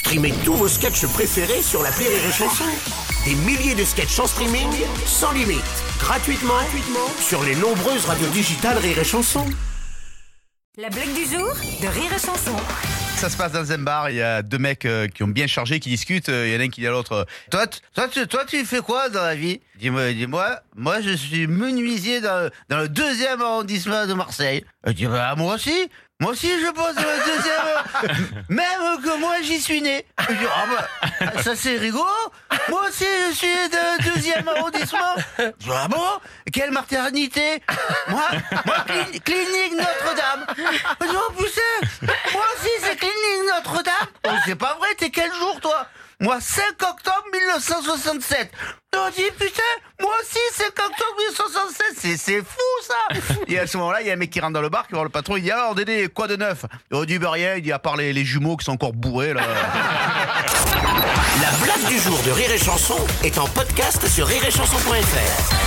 Streamez tous vos sketchs préférés sur l'appli Rire et Chanson. Des milliers de sketchs en streaming, sans limite, gratuitement sur les nombreuses radios digitales Rire et Chanson. La blague du jour de Rire et Chanson. Ça se passe dans un bar, il y a deux mecs qui ont bien chargé, qui discutent. Il y en a un qui dit à l'autre, toi, tu fais quoi dans la vie? Dis-moi, moi je suis menuisier dans le 2e arrondissement de Marseille. Moi aussi je bosse dans le 2e, même que moi j'y suis né. Ça c'est rigolo. Moi aussi je suis dans le 2e arrondissement. Ah bon? Quelle maternité? Moi, clinique Notre-Dame. Oh putain, moi aussi c'est clinique Notre-Dame. Oh, c'est pas vrai, t'es quel jour toi? Moi 5 octobre 1967. On dit putain, moi aussi 5 octobre 1967, c'est fou ça. Et à ce moment-là, il y a un mec qui rentre dans le bar, qui voit le patron, il dit alors Dédé, quoi de neuf? Il dit rien, il dit à part les jumeaux qui sont encore bourrés là. La blague du jour de Rire et Chanson est en podcast sur rireetchanson.fr.